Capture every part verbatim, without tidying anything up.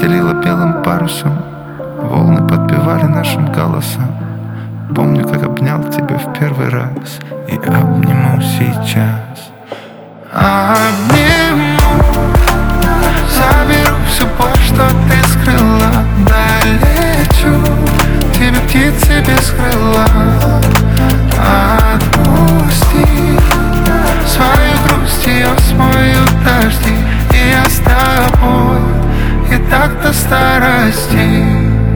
застелила белым парусом, волны подпевали нашим голосом. Помню, как обнял тебя в первый раз и обниму сейчас. Обниму, заберу всю боль, что ты скрыла. Долечу тебе птицы без крыла. Отпусти свою грусть, ее смоют дожди. И я с тобой, и так до старости.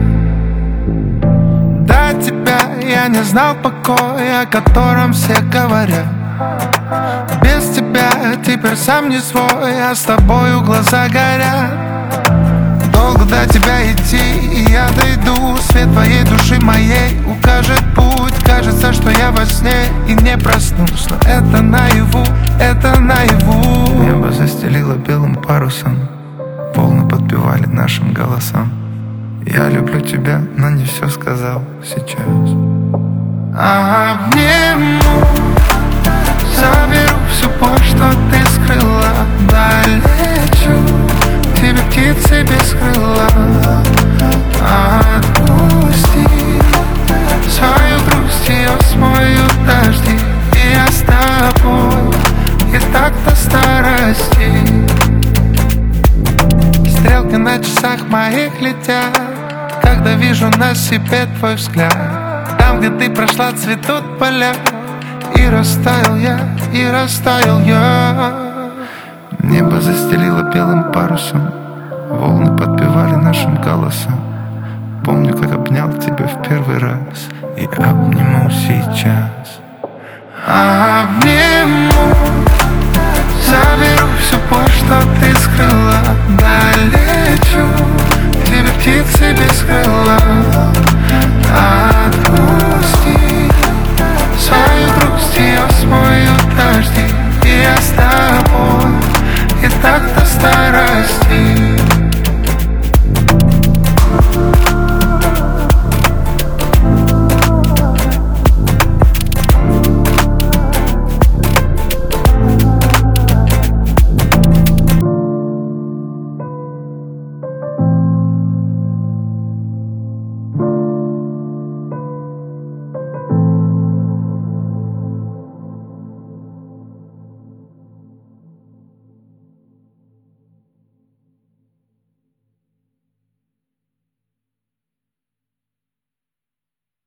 До тебя я не знал покоя, о котором все говорят. Без тебя теперь сам не свой, а с тобою глаза горят. Долго до тебя идти, и я дойду. Свет твоей души моей укажет путь. Кажется, что я во сне и не проснусь, но это наяву, это наяву. Небо застелило белым парусом, волны подпевали нашим голосам. Я люблю тебя, но не все сказал сейчас. Обниму, заберу всю боль, что ты скрыла. Долечу тебе птицы без крыла. Отпусти свою грусть, ее смоют дожди. И я с тобой, и так до старости. Стрелки на часах моих летят, когда вижу на себе твой взгляд. Там, где ты прошла, цветут поля. И растаял я, и растаял я. Небо застелило белым парусом, волны подпевали нашим голосом. Помню, как обнял тебя в первый раз и обниму сейчас. Обниму, заберу всю боль, что ты скрыла. Долечу тебе птицы без крыла.